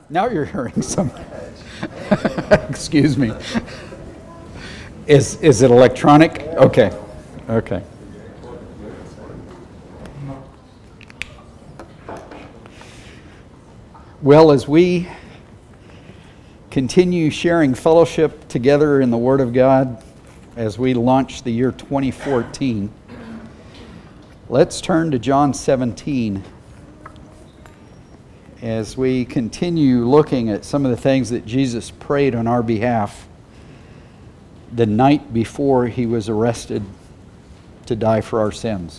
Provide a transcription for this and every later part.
Now you're hearing some. Excuse me. Is it electronic? Okay. Okay. Well, as we continue sharing fellowship together in the Word of God, as we launch the year 2014, let's turn to John 17 as we continue looking at some of the things that Jesus prayed on our behalf the night before he was arrested to die for our sins.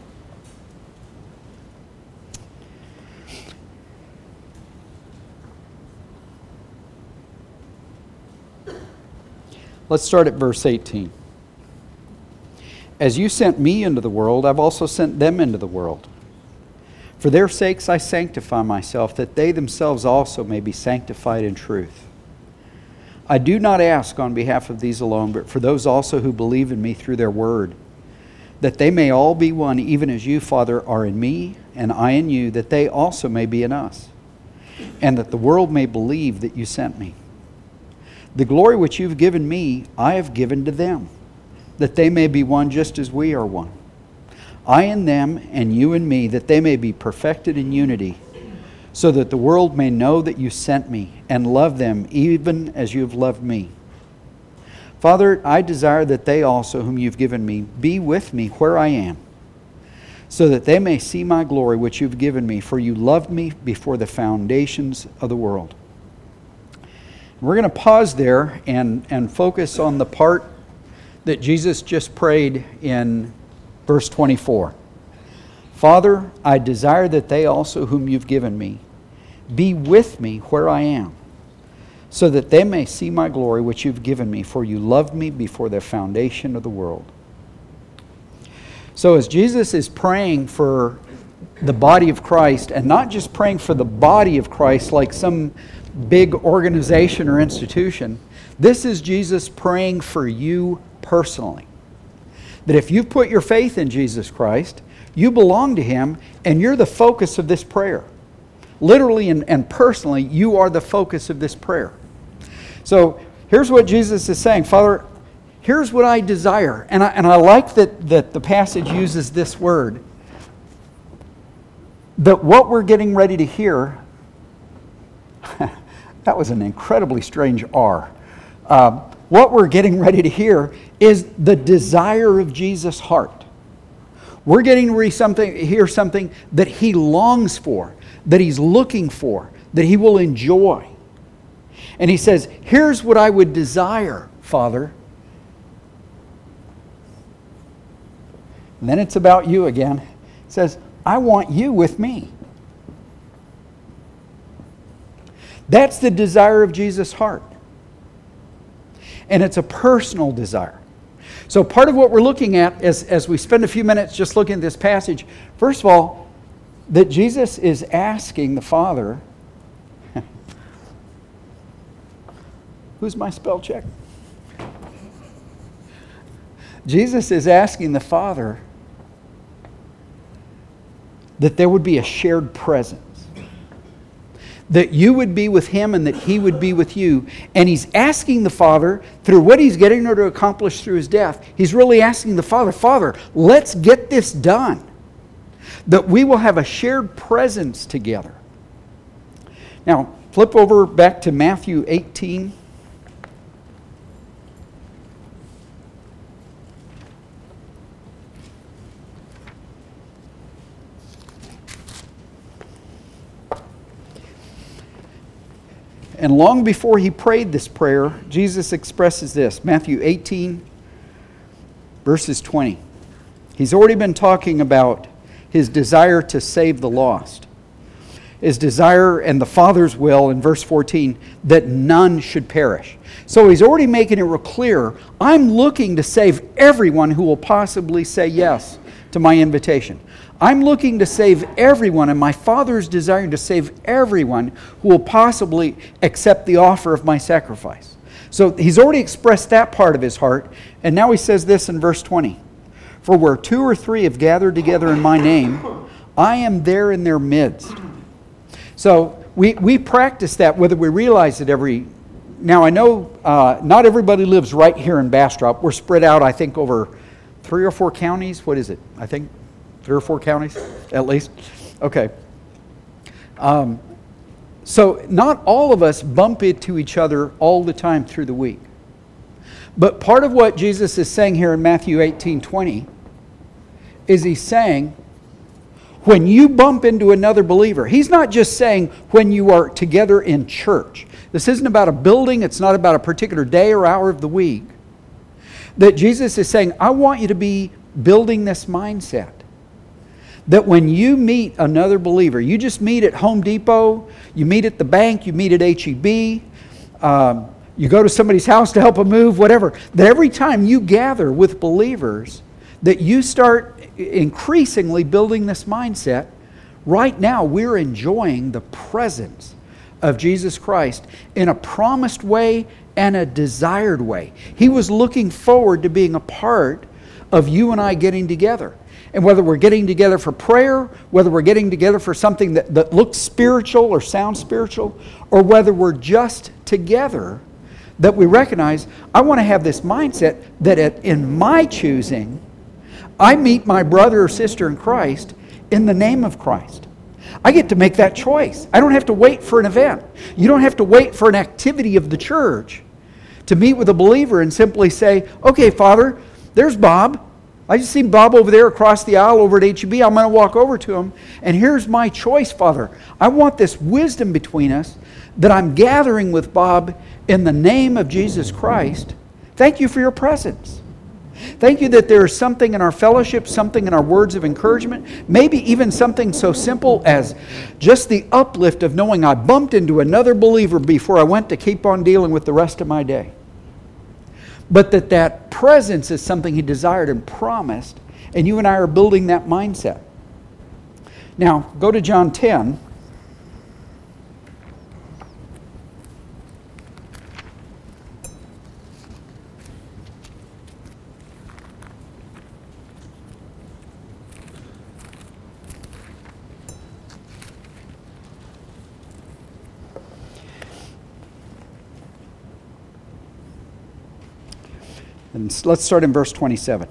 Let's start at verse 18. As you sent me into the world, I've also sent them into the world. For their sakes I sanctify myself, that they themselves also may be sanctified in truth. I do not ask on behalf of these alone, but for those also who believe in me through their word, that they may all be one, even as you, Father, are in me, and I in you, that they also may be in us, and that the world may believe that you sent me. The glory which you've given me, I have given to them, that they may be one just as we are one. I in them, and you in me, that they may be perfected in unity, so that the world may know that you sent me, and love them even as you have loved me. Father, I desire that they also, whom you've given me, be with me where I am, so that they may see my glory which you've given me, for you loved me before the foundations of the world. We're going to pause there and focus on the part that Jesus just prayed in verse 24. Father, I desire that they also whom you've given me be with me where I am, so that they may see my glory which you've given me, for you loved me before the foundation of the world. So as Jesus is praying for the body of Christ, and not just praying for the body of Christ like some big organization or institution, this is Jesus praying for you personally. That if you've put your faith in Jesus Christ, you belong to Him, and you're the focus of this prayer. Literally and personally, you are the focus of this prayer. So here's what Jesus is saying. Father, here's what I desire. And I like that the passage uses this word. That what we're getting ready to hear, that was an incredibly strange R. What we're getting ready to hear is the desire of Jesus' heart. We're getting to hear something that He longs for, that He's looking for, that He will enjoy. And He says, here's what I would desire, Father. And then it's about you again. It says, I want you with me. That's the desire of Jesus' heart. And it's a personal desire. So part of what we're looking at as we spend a few minutes just looking at this passage, first of all, that Jesus is asking the Father, who's my spell check? Jesus is asking the Father that there would be a shared presence. That you would be with Him and that He would be with you. And He's asking the Father, through what He's getting her to accomplish through His death, He's really asking the Father, Father, let's get this done. That we will have a shared presence together. Now, flip over back to Matthew 18. And long before He prayed this prayer, Jesus expresses this. Matthew 18, verses 20. He's already been talking about His desire to save the lost. His desire and the Father's will in verse 14, that none should perish. So He's already making it real clear, I'm looking to save everyone who will possibly say yes to my invitation. I'm looking to save everyone, and my Father is desiring to save everyone who will possibly accept the offer of my sacrifice. So He's already expressed that part of His heart, and now He says this in verse 20. For where 2 or 3 have gathered together in my name, I am there in their midst. So we practice that whether we realize it every... Now, I know not everybody lives right here in Bastrop. We're spread out, I think, over 3 or 4 counties. What is it? I think 3 or 4 counties, at least. Okay. So not all of us bump into each other all the time through the week. But part of what Jesus is saying here in Matthew 18:20 is he's saying, when you bump into another believer, he's not just saying when you are together in church. This isn't about a building. It's not about a particular day or hour of the week. That Jesus is saying, I want you to be building this mindset. That when you meet another believer, you just meet at Home Depot, you meet at the bank, you meet at H-E-B, you go to somebody's house to help them move, whatever. That every time you gather with believers, that you start increasingly building this mindset. Right now, we're enjoying the presence of Jesus Christ in a promised way and a desired way. He was looking forward to being a part of you and I getting together. And whether we're getting together for prayer, whether we're getting together for something that looks spiritual or sounds spiritual, or whether we're just together, that we recognize, I want to have this mindset that in my choosing, I meet my brother or sister in Christ in the name of Christ. I get to make that choice. I don't have to wait for an event. You don't have to wait for an activity of the church to meet with a believer and simply say, okay, Father, there's Bob. I just see Bob over there across the aisle over at H-E-B. I'm going to walk over to him. And here's my choice, Father. I want this wisdom between us that I'm gathering with Bob in the name of Jesus Christ. Thank you for your presence. Thank you that there is something in our fellowship, something in our words of encouragement, maybe even something so simple as just the uplift of knowing I bumped into another believer before I went to keep on dealing with the rest of my day. But that presence is something He desired and promised, and you and I are building that mindset. Now, go to John 10. And let's start in verse 27.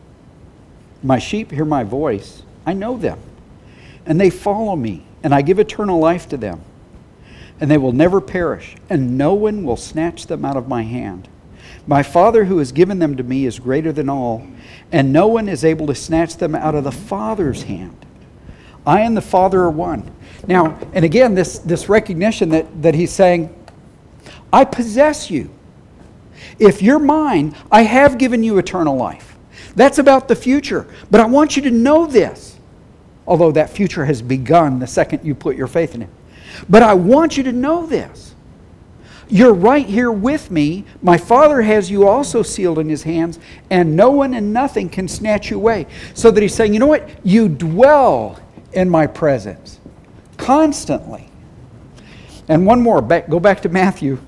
My sheep hear my voice. I know them, and they follow me, and I give eternal life to them, and they will never perish, and no one will snatch them out of my hand. My Father who has given them to me is greater than all, and no one is able to snatch them out of the Father's hand. I and the Father are one. Now, and again, this recognition that He's saying, I possess you. If you're mine, I have given you eternal life. That's about the future. But I want you to know this. Although that future has begun the second you put your faith in Him. But I want you to know this. You're right here with me. My Father has you also sealed in His hands, and no one and nothing can snatch you away. So that He's saying, you know what? You dwell in my presence constantly. And one more. Go back to Matthew.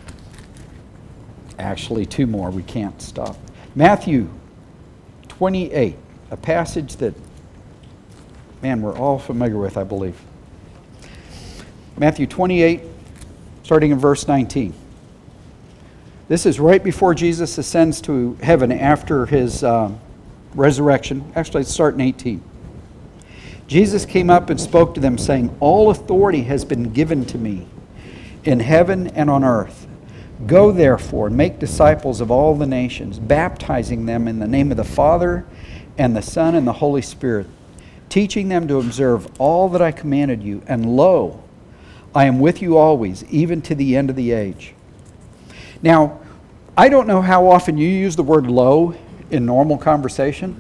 Actually, 2 more. We can't stop. Matthew 28, a passage that, man, we're all familiar with, I believe. Matthew 28, starting in verse 19. This is right before Jesus ascends to heaven after His resurrection. Actually, let's start in 18. Jesus came up and spoke to them, saying, all authority has been given to me in heaven and on earth. Go therefore and make disciples of all the nations, baptizing them in the name of the Father and the Son and the Holy Spirit, teaching them to observe all that I commanded you. And lo, I am with you always, even to the end of the age. Now, I don't know how often you use the word lo in normal conversation.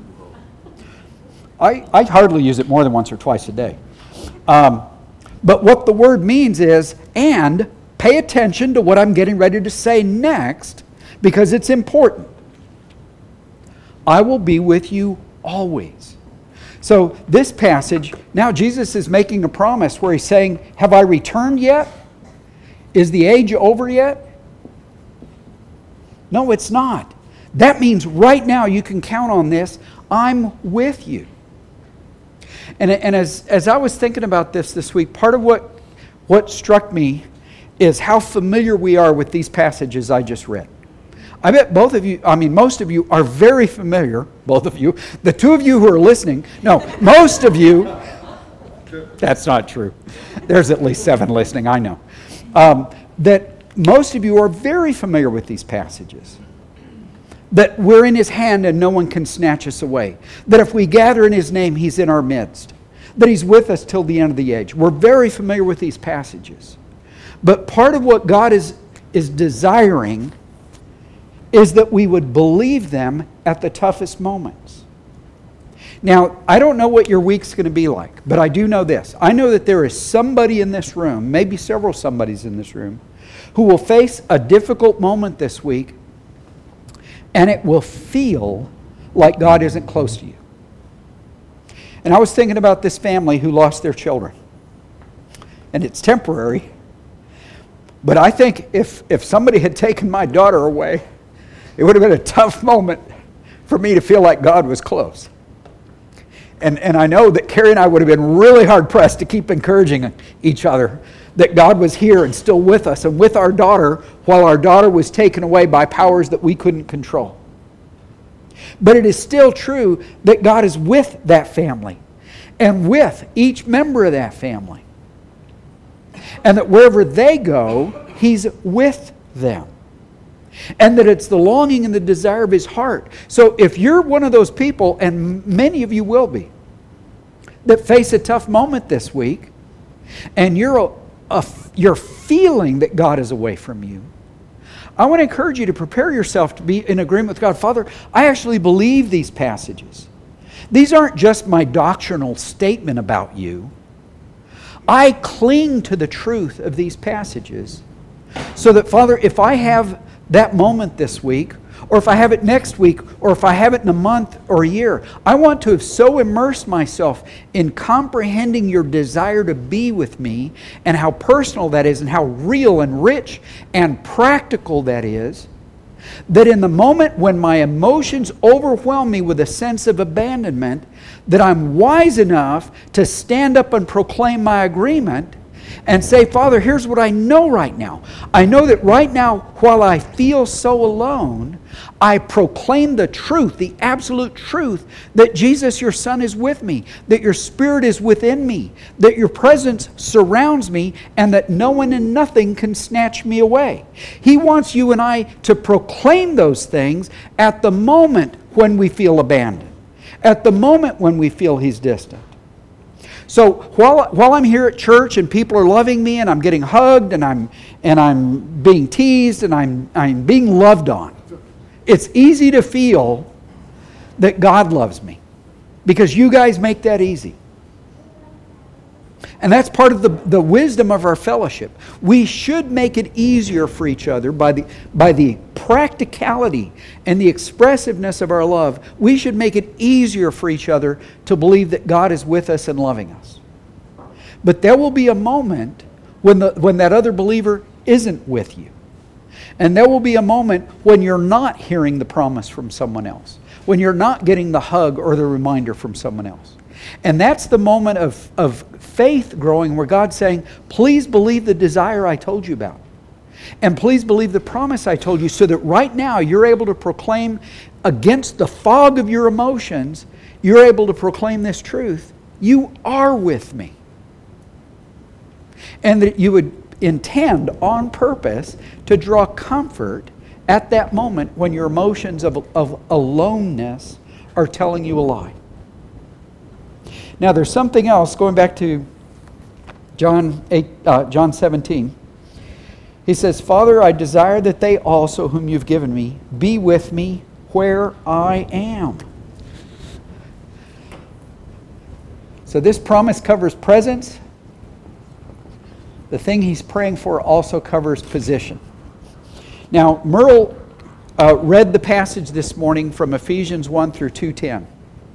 I hardly use it more than once or twice a day. But what the word means is, and pay attention to what I'm getting ready to say next, because it's important. I will be with you always. So this passage, now Jesus is making a promise where He's saying, have I returned yet? Is the age over yet? No, it's not. That means right now you can count on this. I'm with you. And as I was thinking about this week, part of what what struck me is how familiar we are with these passages I just read. I bet most of you are very familiar, both of you. The two of you who are listening, no, most of you, that's not true. There's at least 7 listening, I know. That most of you are very familiar with these passages. That we're in His hand and no one can snatch us away. That if we gather in His name, He's in our midst. That He's with us till the end of the age. We're very familiar with these passages. But part of what God is desiring is that we would believe them at the toughest moments. Now, I don't know what your week's going to be like, but I do know this. I know that there is somebody in this room, maybe several somebodies in this room, who will face a difficult moment this week, and it will feel like God isn't close to you. And I was thinking about this family who lost their children. And it's temporary. But I think if somebody had taken my daughter away, it would have been a tough moment for me to feel like God was close. And I know that Carrie and I would have been really hard-pressed to keep encouraging each other that God was here and still with us and with our daughter while our daughter was taken away by powers that we couldn't control. But it is still true that God is with that family and with each member of that family. And that wherever they go, He's with them. And that it's the longing and the desire of His heart. So if you're one of those people, and many of you will be, that face a tough moment this week, and you're feeling that God is away from you, I want to encourage you to prepare yourself to be in agreement with God. Father, I actually believe these passages. These aren't just my doctrinal statement about you. I cling to the truth of these passages so that, Father, if I have that moment this week, or if I have it next week, or if I have it in a month or a year, I want to have so immersed myself in comprehending your desire to be with me and how personal that is and how real and rich and practical that is, that in the moment when my emotions overwhelm me with a sense of abandonment, that I'm wise enough to stand up and proclaim my agreement and say, Father, here's what I know right now. I know that right now, while I feel so alone, I proclaim the truth, the absolute truth, that Jesus, your Son, is with me, that your Spirit is within me, that your presence surrounds me, and that no one and nothing can snatch me away. He wants you and I to proclaim those things at the moment when we feel abandoned, at the moment when we feel He's distant. So while I'm here at church and people are loving me and I'm getting hugged and I'm being teased and I'm being loved on, it's easy to feel that God loves me because you guys make that easy. And that's part of the wisdom of our fellowship. We should make it easier for each other by the practicality and the expressiveness of our love. We should make it easier for each other to believe that God is with us and loving us. But there will be a moment when that other believer isn't with you. And there will be a moment when you're not hearing the promise from someone else, when you're not getting the hug or the reminder from someone else. And that's the moment of faith growing where God's saying, please believe the desire I told you about. And please believe the promise I told you so that right now you're able to proclaim against the fog of your emotions, you're able to proclaim this truth. You are with me. And that you would intend on purpose to draw comfort at that moment when your emotions of aloneness are telling you a lie. Now there's something else, going back to John 17. He says, Father, I desire that they also, whom you've given me, be with me where I am. So this promise covers presence. The thing he's praying for also covers position. Now, Merle read the passage this morning from Ephesians 1 through 2:10.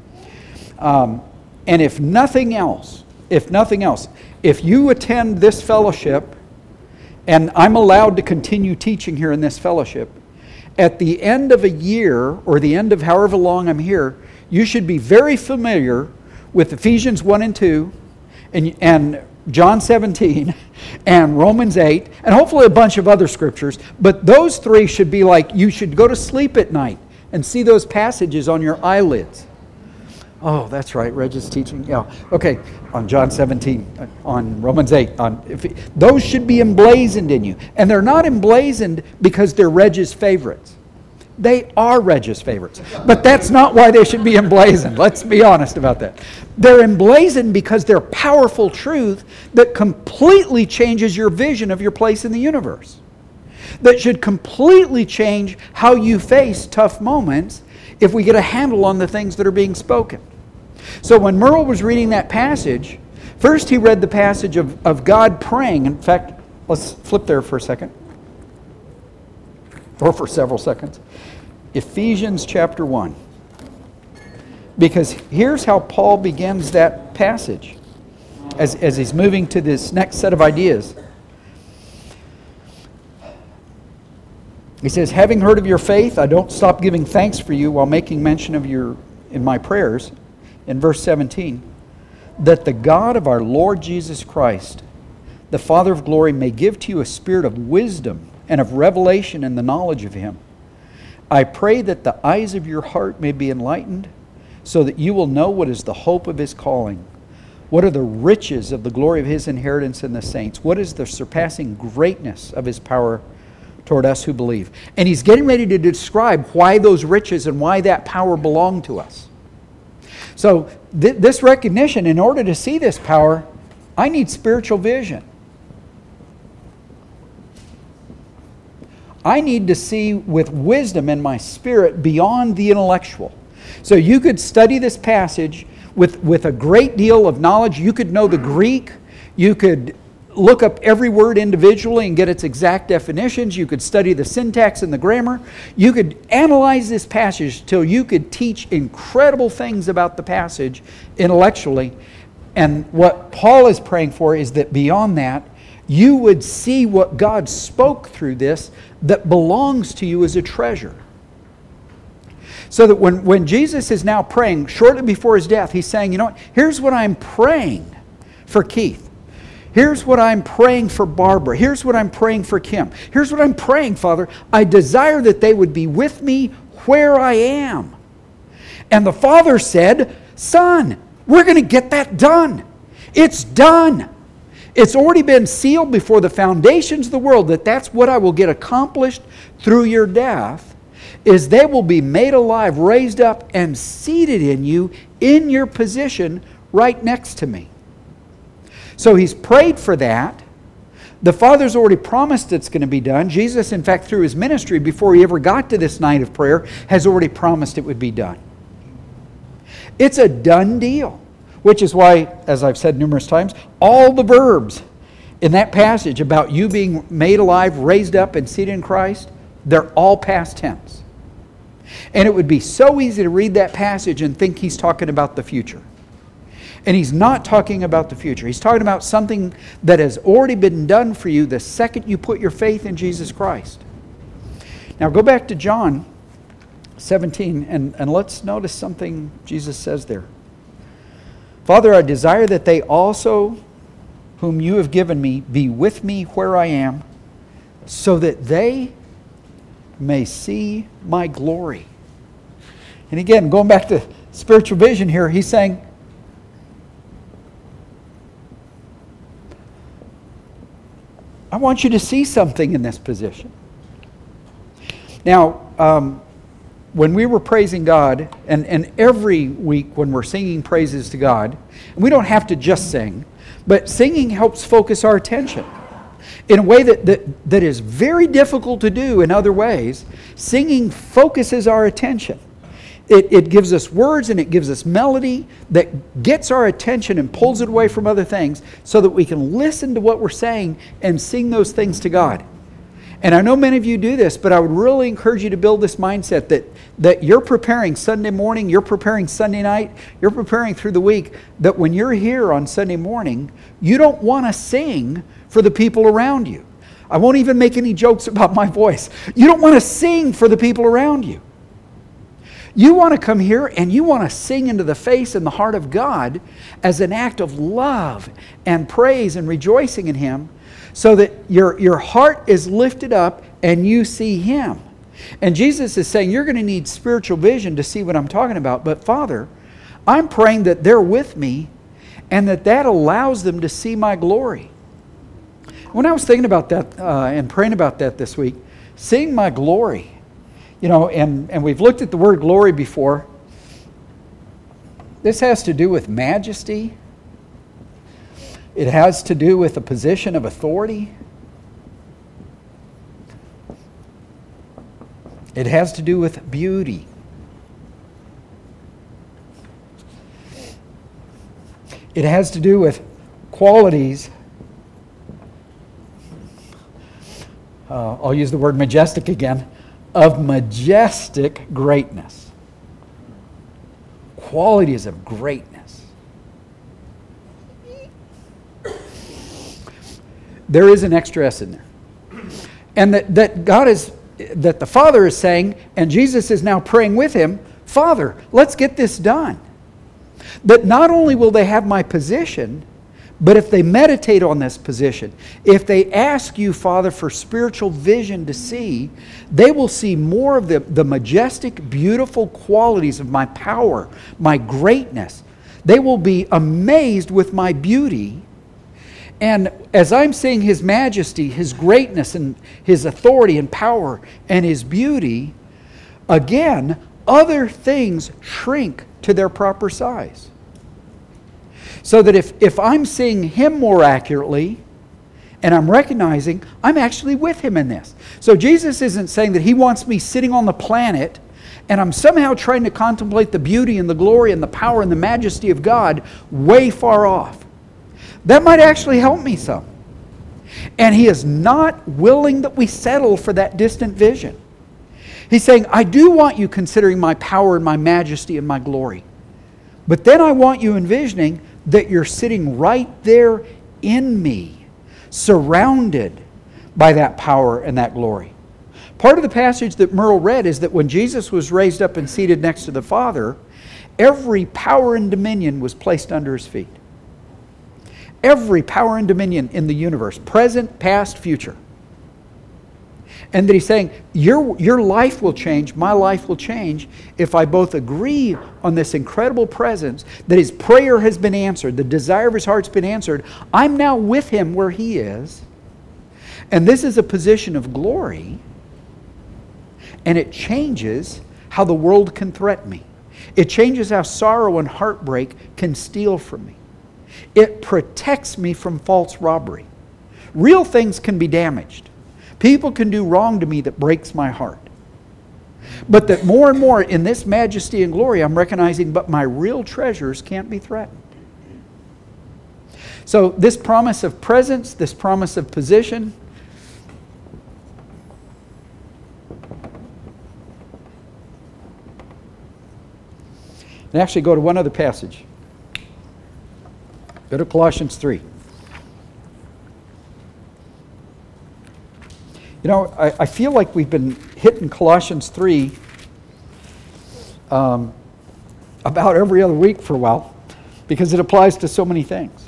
And if nothing else, if you attend this fellowship, and I'm allowed to continue teaching here in this fellowship, at the end of a year, or the end of however long I'm here, you should be very familiar with Ephesians 1 and 2, and John 17, and Romans 8, and hopefully a bunch of other scriptures, but those three should be like, you should go to sleep at night and see those passages on your eyelids. Oh, that's right, Reg's teaching. Yeah, okay, on John 17, on Romans 8. Those should be emblazoned in you. And they're not emblazoned because they're Reg's favorites. They are Reg's favorites. But that's not why they should be emblazoned. Let's be honest about that. They're emblazoned because they're powerful truth that completely changes your vision of your place in the universe. That should completely change how you face tough moments if we get a handle on the things that are being spoken. So when Merle was reading that passage, first he read the passage of God praying. In fact, let's flip there for a second. Or for several seconds. Ephesians chapter 1. Because here's how Paul begins that passage as he's moving to this next set of ideas. He says, having heard of your faith, I don't stop giving thanks for you while making mention of you in my prayers. In verse 17, that the God of our Lord Jesus Christ, the Father of glory, may give to you a spirit of wisdom and of revelation in the knowledge of Him. I pray that the eyes of your heart may be enlightened, so that you will know what is the hope of His calling, what are the riches of the glory of His inheritance in the saints, what is the surpassing greatness of His power toward us who believe. And he's getting ready to describe why those riches and why that power belong to us. So this recognition, in order to see this power, I need spiritual vision. I need to see with wisdom in my spirit beyond the intellectual. So you could study this passage with a great deal of knowledge. You could know the Greek. You could look up every word individually and get its exact definitions. You could study the syntax and the grammar. You could analyze this passage till you could teach incredible things about the passage intellectually. And what Paul is praying for is that beyond that, you would see what God spoke through this that belongs to you as a treasure. So that when Jesus is now praying, shortly before His death, He's saying, you know what, here's what I'm praying for Keith. Here's what I'm praying for Barbara. Here's what I'm praying for Kim. Here's what I'm praying, Father. I desire that they would be with me where I am. And the Father said, Son, we're going to get that done. It's done. It's already been sealed before the foundations of the world that that's what I will get accomplished through your death, is they will be made alive, raised up, and seated in you in your position right next to me. So He's prayed for that. The Father's already promised it's going to be done. Jesus, in fact, through His ministry, before He ever got to this night of prayer, has already promised it would be done. It's a done deal. Which is why, as I've said numerous times, all the verbs in that passage about you being made alive, raised up, and seated in Christ, they're all past tense. And it would be so easy to read that passage and think He's talking about the future. And He's not talking about the future. He's talking about something that has already been done for you the second you put your faith in Jesus Christ. Now go back to John 17 and let's notice something Jesus says there. Father, I desire that they also, whom you have given me, be with me where I am, so that they may see my glory. And again, going back to spiritual vision here, He's saying, I want you to see something in this position. Now, when we were praising God, and every week when we're singing praises to God, and we don't have to just sing, but singing helps focus our attention in a way that is very difficult to do in other ways. Singing focuses our attention. It gives us words and it gives us melody that gets our attention and pulls it away from other things so that we can listen to what we're saying and sing those things to God. And I know many of you do this, but I would really encourage you to build this mindset that you're preparing Sunday morning, you're preparing Sunday night, you're preparing through the week, that when you're here on Sunday morning, you don't want to sing for the people around you. I won't even make any jokes about my voice. You don't want to sing for the people around you. You want to come here and you want to sing into the face and the heart of God as an act of love and praise and rejoicing in Him, so that your heart is lifted up and you see Him. And Jesus is saying, you're going to need spiritual vision to see what I'm talking about. But Father, I'm praying that they're with me and that allows them to see my glory. When I was thinking about that and praying about that this week, seeing my glory, and we've looked at the word glory before. This has to do with majesty. It has to do with a position of authority. It has to do with beauty. It has to do with qualities. I'll use the word majestic again. Of majestic greatness. Qualities of greatness. There is an extra S in there. And that God is, that the Father is saying, and Jesus is now praying with Him, Father, let's get this done. That not only will they have my position, but if they meditate on this position, if they ask you, Father, for spiritual vision to see, they will see more of the majestic, beautiful qualities of my power, my greatness. They will be amazed with my beauty. And as I'm seeing His majesty, His greatness, and His authority and power and His beauty, again, other things shrink to their proper size. So that if I'm seeing Him more accurately, and I'm recognizing I'm actually with Him in this. So Jesus isn't saying that He wants me sitting on the planet and I'm somehow trying to contemplate the beauty and the glory and the power and the majesty of God way far off. That might actually help me some. And He is not willing that we settle for that distant vision. He's saying, I do want you considering my power and my majesty and my glory. But then I want you envisioning that you're sitting right there in me, surrounded by that power and that glory. Part of the passage that Merle read is that when Jesus was raised up and seated next to the Father, every power and dominion was placed under His feet. Every power and dominion in the universe, present, past, future. And that He's saying, your life will change, my life will change, if I both agree on this incredible presence, that His prayer has been answered, the desire of His heart's been answered. I'm now with Him where He is. And this is a position of glory. And it changes how the world can threaten me. It changes how sorrow and heartbreak can steal from me. It protects me from false robbery. Real things can be damaged. People can do wrong to me that breaks my heart. But that more and more in this majesty and glory, I'm recognizing, but my real treasures can't be threatened. So this promise of presence, this promise of position, and actually go to one other passage. Go to Colossians 3. I feel like we've been hitting Colossians 3 about every other week for a while because it applies to so many things.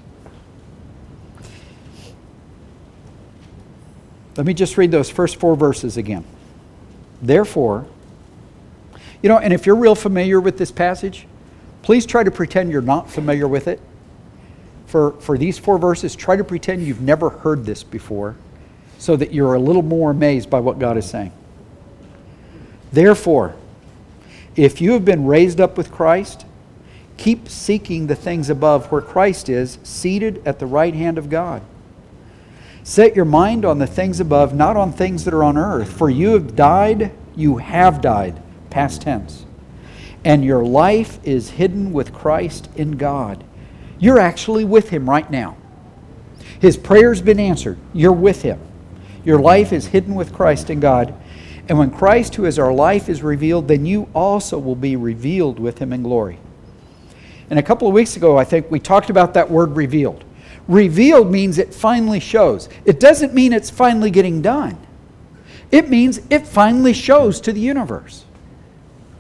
Let me just read those first 4 verses again. Therefore, and if you're real familiar with this passage, please try to pretend you're not familiar with it. For these 4 verses, try to pretend you've never heard this before, so that you're a little more amazed by what God is saying. Therefore, if you have been raised up with Christ, keep seeking the things above where Christ is, seated at the right hand of God. Set your mind on the things above, not on things that are on earth. For you have died, past tense. And your life is hidden with Christ in God. You're actually with Him right now. His prayer's been answered. You're with Him. Your life is hidden with Christ in God. And when Christ, who is our life, is revealed, then you also will be revealed with Him in glory. And a couple of weeks ago, I think, we talked about that word revealed. Revealed means it finally shows. It doesn't mean it's finally getting done. It means it finally shows to the universe.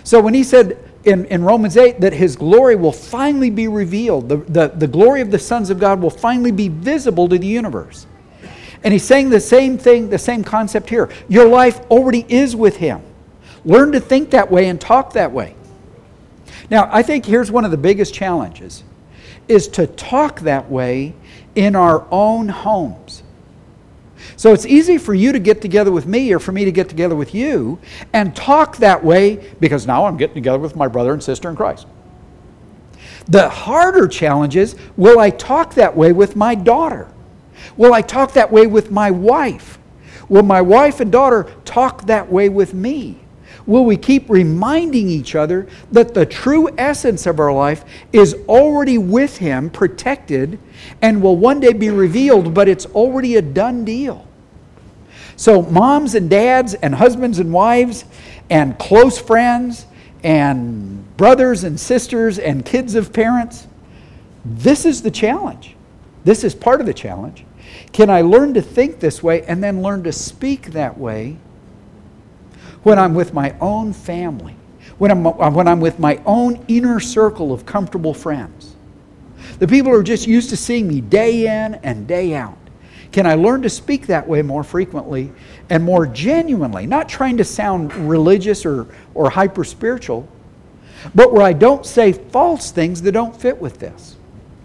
So when he said in Romans 8 that his glory will finally be revealed, the glory of the sons of God will finally be visible to the universe. And he's saying the same thing, the same concept here. Your life already is with him. Learn to think that way and talk that way. Now, I think here's one of the biggest challenges, is to talk that way in our own homes. So it's easy for you to get together with me or for me to get together with you and talk that way because now I'm getting together with my brother and sister in Christ. The harder challenge is, will I talk that way with my daughter? Will I talk that way with my wife? Will my wife and daughter talk that way with me? Will we keep reminding each other that the true essence of our life is already with him, protected, and will one day be revealed, but it's already a done deal? So moms and dads and husbands and wives and close friends and brothers and sisters and kids of parents, this is the challenge. This is part of the challenge. Can I learn to think this way and then learn to speak that way when I'm with my own family, when I'm with my own inner circle of comfortable friends? The people who are just used to seeing me day in and day out. Can I learn to speak that way more frequently and more genuinely? Not trying to sound religious or hyper-spiritual, but where I don't say false things that don't fit with this.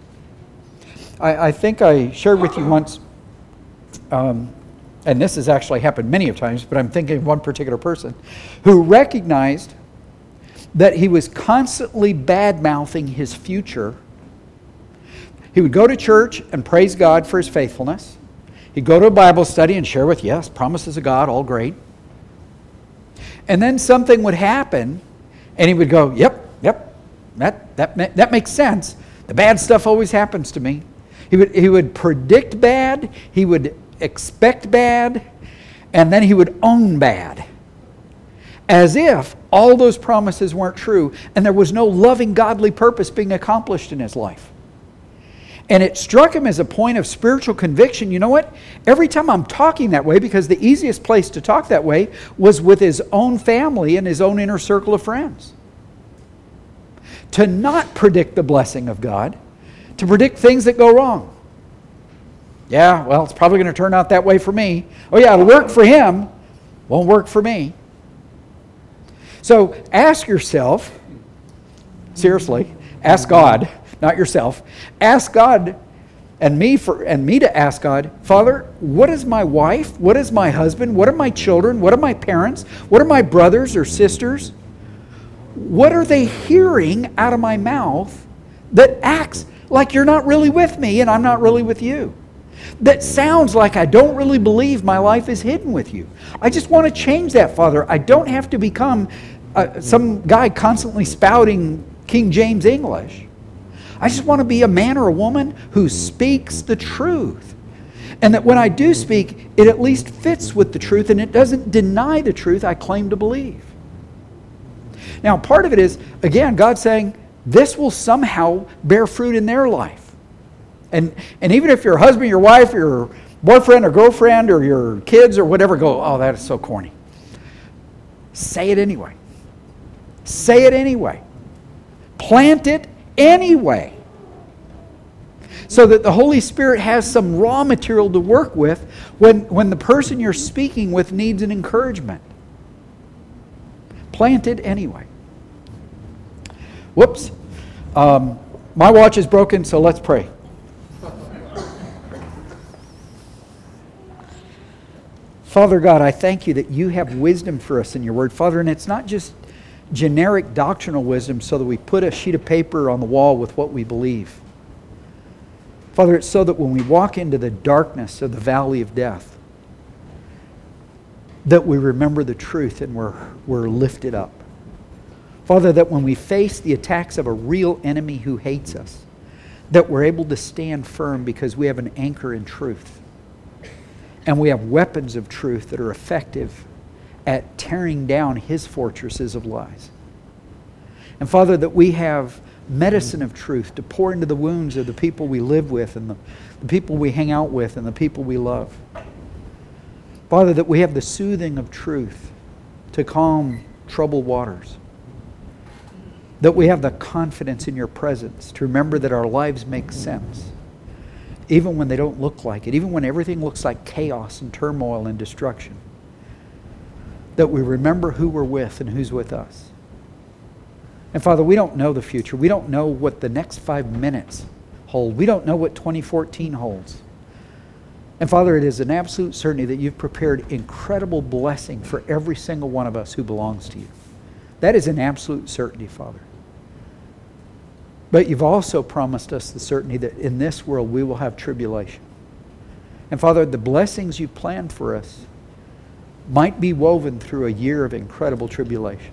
I think I shared with you once, and this has actually happened many of times, but I'm thinking of one particular person who recognized that he was constantly bad-mouthing his future. He would go to church and praise God for his faithfulness. He'd go to a Bible study and share with, yes, promises of God, all great. And then something would happen, and he would go, yep, that makes sense. The bad stuff always happens to me. He would predict bad, he would expect bad, and then he would own bad. As if all those promises weren't true, and there was no loving, godly purpose being accomplished in his life. And it struck him as a point of spiritual conviction. You know what? Every time I'm talking that way, because the easiest place to talk that way was with his own family and his own inner circle of friends. To not predict the blessing of God, to predict things that go wrong. Yeah, well, it's probably going to turn out that way for me. Oh yeah, it'll work for him, won't work for me. So ask yourself, seriously, ask God, not yourself. Ask God and me to ask God, Father, what is my wife? What is my husband? What are my children? What are my parents? What are my brothers or sisters? What are they hearing out of my mouth that acts like you're not really with me and I'm not really with you? That sounds like I don't really believe my life is hidden with you. I just want to change that, Father. I don't have to become some guy constantly spouting King James English. I just want to be a man or a woman who speaks the truth. And that when I do speak, it at least fits with the truth and it doesn't deny the truth I claim to believe. Now, part of it is, again, God saying, this will somehow bear fruit in their life. And even if your husband, your wife, your boyfriend or girlfriend or your kids or whatever go, oh, that is so corny. Say it anyway. Say it anyway. Plant it anyway. So that the Holy Spirit has some raw material to work with when the person you're speaking with needs an encouragement. Plant it anyway. Whoops. My watch is broken, so let's pray. Father God, I thank you that you have wisdom for us in your word. Father, and it's not just generic doctrinal wisdom so that we put a sheet of paper on the wall with what we believe. Father, it's so that when we walk into the darkness of the valley of death, that we remember the truth and we're lifted up. Father, that when we face the attacks of a real enemy who hates us, that we're able to stand firm because we have an anchor in truth. And we have weapons of truth that are effective at tearing down his fortresses of lies. And Father, that we have medicine of truth to pour into the wounds of the people we live with and the people we hang out with and the people we love. Father, that we have the soothing of truth to calm troubled waters. That we have the confidence in your presence to remember that our lives make sense. Even when they don't look like it. Even when everything looks like chaos and turmoil and destruction. That we remember who we're with and who's with us. And Father, we don't know the future. We don't know what the next 5 minutes hold. We don't know what 2014 holds. And Father, it is an absolute certainty that you've prepared incredible blessing for every single one of us who belongs to you. That is an absolute certainty, Father. But you've also promised us the certainty that in this world we will have tribulation. And Father, the blessings you've planned for us might be woven through a year of incredible tribulation.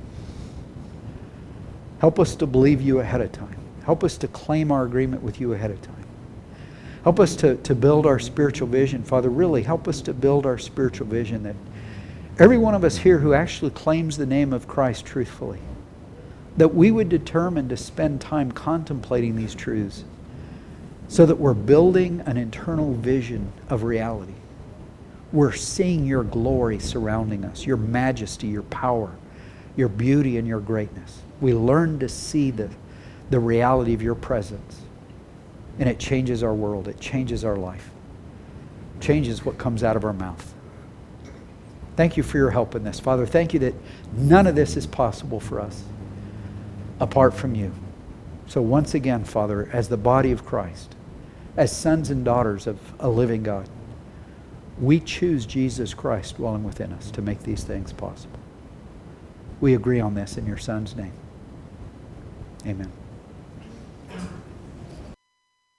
Help us to believe you ahead of time. Help us to claim our agreement with you ahead of time. Help us to build our spiritual vision. Father, really help us to build our spiritual vision that every one of us here who actually claims the name of Christ truthfully, that we would determine to spend time contemplating these truths so that we're building an internal vision of reality. We're seeing your glory surrounding us, your majesty, your power, your beauty, and your greatness. We learn to see the reality of your presence. And it changes our world. It changes our life. It changes what comes out of our mouth. Thank you for your help in this. Father, thank you that none of this is possible for us apart from you. So once again, Father, as the body of Christ, as sons and daughters of a living God, we choose Jesus Christ dwelling within us to make these things possible. We agree on this in your Son's name. Amen.